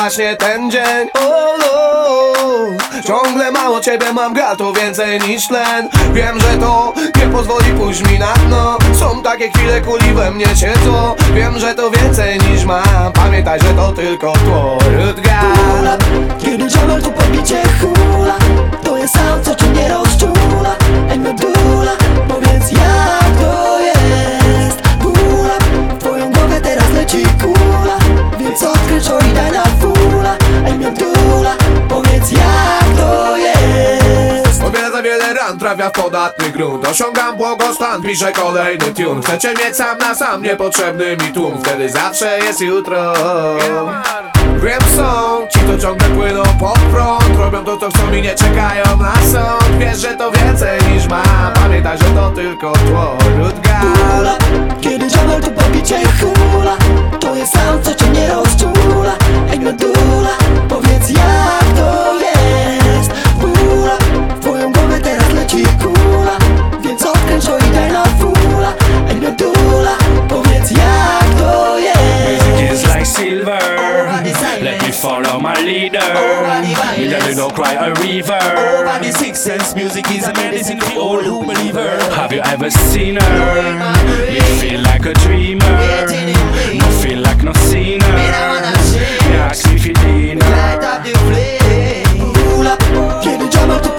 właśnie ten dzień. Ciągle mało ciebie mam, gal to więcej niż tlen. Wiem, że to nie pozwoli pójść mi na dno. Są takie chwile, kuli we mnie siedzą. Wiem, że to więcej niż mam. Pamiętaj, że to tylko tło. Hula, kiedy żamal to pobicie hula, to jest sam, co cię nie rozczula. Ej medula, powiedz jak to jest. Hula, w twoją głowę teraz leci kula, więc odkryć i daj na fula. Ej medula, powiedz jak to jest. O wiele za wiele ran trafia w podatny grunt. Osiągam błogostan, piszę kolejny tune. Chcecie mieć sam na sam, niepotrzebny mi tłum. Wtedy zawsze jest jutro. Wiem, są ci, to ciągle płyną pod prąd. Robią to, co chcą i nie czekają na sąd. Wiesz, że to więcej niż mam. Pamiętaj, że to tylko tło. Hula, kiedy żamal to pobicie hula, to jest sam, co cię nie rozczula. Ej medula, powiedz jak to jest. Hula, w twoją głowę teraz leci kula, więc odkręć i daj na fula. Ej medula, powiedz jak to jest. Music is like silver, let me follow my leader. Me daddy don't cry a river. The Sixth Sense music is a medicine for all who believe her. Have you ever seen her? You feel like a dreamer, no feel like no sinner. You ask me if you dinner. Hula, kiedy żamal to